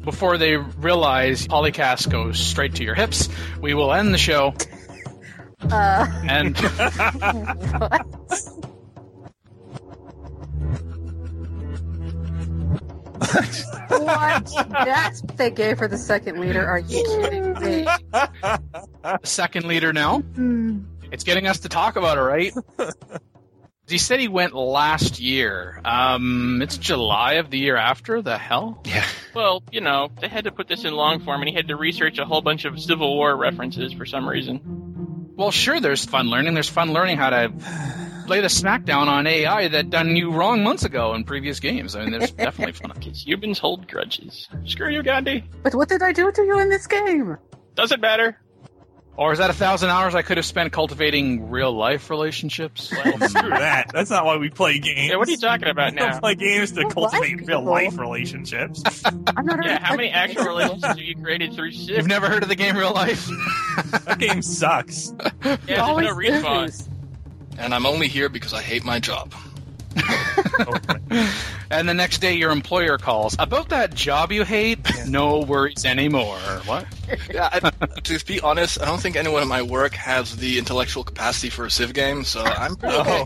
before they realize Polycast goes straight to your hips, we will end the show. And What? What? That's what they gave for the second leader. Are you kidding me? second leader now. It's getting us to talk about it, right? He said he went last year. It's July of the year after. The hell? Yeah. Well, you know, they had to put this in long form, and he had to research a whole bunch of Civil War references for some reason. Well, sure, there's fun learning. There's fun learning how to lay the smackdown on AI that done you wrong months ago in previous games. I mean, there's definitely fun. Because humans hold grudges. Screw you, Gandhi. But what did I do to you in this game? Doesn't matter. Or is that 1,000 hours I could have spent cultivating real-life relationships? Well, screw that. That's not why we play games. Yeah, what are you talking about We don't now? play games to Well, cultivate like real-life people. relationships. I'm not Yeah, how many actual relationships have you created through Civ? You've never heard of the game Real Life? That game sucks. Yeah, there's Always no respawn. lose. And I'm only here because I hate my job. And the next day your employer calls. About that job you hate? No worries anymore. What? Yeah, to be honest, I don't think anyone at my work has the intellectual capacity for a Civ game, so I'm pretty okay.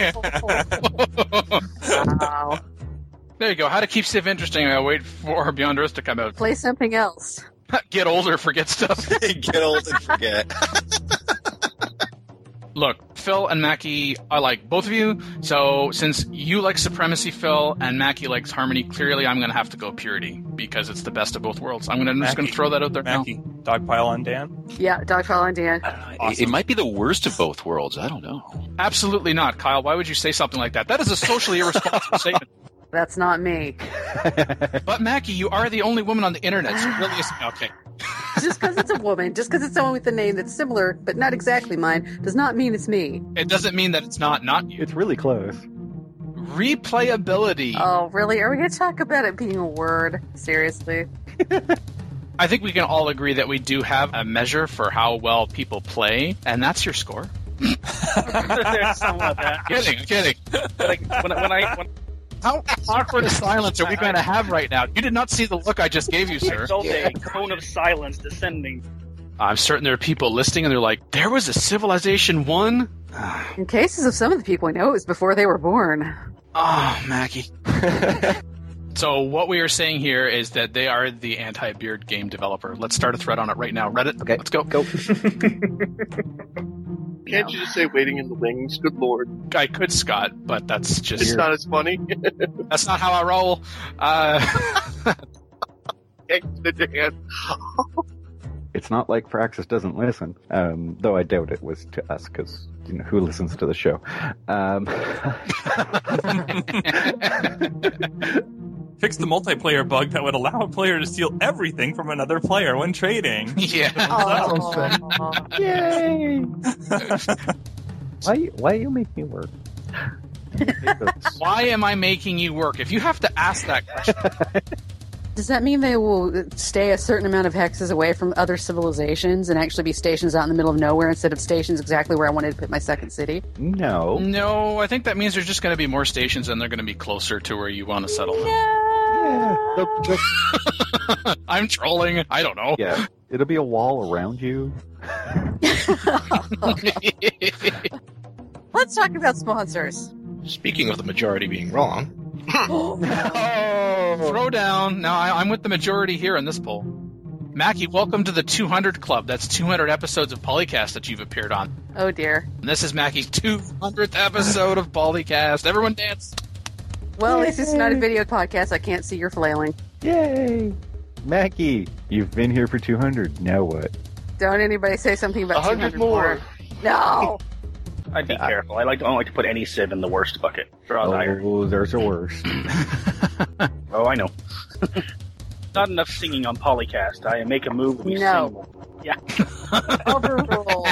Wow. There you go. How to keep Civ interesting. I wait for Beyond Earth to come out. Play something else. Get older, forget stuff. Get old and forget. Look, Phil and Mackie, I like both of you. So since you like Supremacy, Phil, and Mackie likes Harmony, clearly I'm going to have to go Purity because it's the best of both worlds. I'm just going to throw that out there Mackie, dogpile on Dan. Yeah, Dogpile and Dan. It might be the worst of both worlds. I don't know. now. Absolutely not, Kyle. Why would you say something like that? That is a socially irresponsible statement. That's not me. But Mackie, you are the only woman on the internet, so it really isn't okay. Just because it's a woman, just because it's someone with a name that's similar but not exactly mine, does not mean it's me. It doesn't mean that it's not you. It's really close. Replayability. Oh, really? Are we going to talk about it being a word? Seriously? I think we can all agree that we do have a measure for how well people play, and that's your score. There's something like that. I'm kidding. Like, when How awkward a silence are we going to have right now? You did not see the look I just gave you, sir. I felt a cone of silence descending. I'm certain there are people listening and they're like, there was a Civilization 1? In cases of some of the people I know, it was before they were born. Oh, Mackie. So what we are saying here is that they are the anti-beard game developer. Let's start a thread on it right now. Reddit, Okay. let's go. Go. Can't you just say waiting in the wings? Good lord. I could, Scott, but that's It's just... not as funny. That's not how I roll. The Dan. It's not like Praxis doesn't listen, though I doubt it was to us, because, you know, who listens to the show? Fix the multiplayer bug that would allow a player to steal everything from another player when trading. Yeah. Oh. Yay! Why you make me work? Why am I making you work? If you have to ask that question... Does that mean they will stay a certain amount of hexes away from other civilizations and actually be stations out in the middle of nowhere instead of stations exactly where I wanted to put my second city? No. No, I think that means there's just going to be more stations and they're going to be closer to where you want to settle. Yeah. I'm trolling. I don't know. Yeah. It'll be a wall around you. Let's talk about sponsors. Speaking of the majority being wrong, Oh, throw down. No, I'm with the majority here in this poll. Mackie, welcome to the 200 Club. That's 200 episodes of Polycast that you've appeared on. Oh dear. And this is Mackie's 200th episode of Polycast. Everyone dance. Well, at least it's not a video podcast. I can't see your flailing. Yay! Mackie, you've been here for 200. Now what? Don't anybody say something about 100 200 more. No! I'd be careful. I don't like to put any Civ in the worst bucket. Draw higher. Oh, there's a worse. Oh, I know. Not enough singing on Polycast. I make a move. We No. sing more. Yeah. Overruled.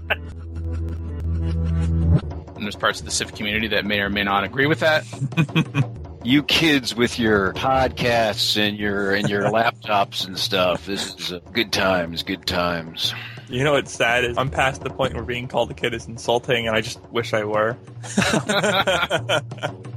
And there's parts of the Civ community that may or may not agree with that. You kids with your podcasts and your laptops and stuff. This is good times, good times. You know what's sad is I'm past the point where being called a kid is insulting, and I just wish I were.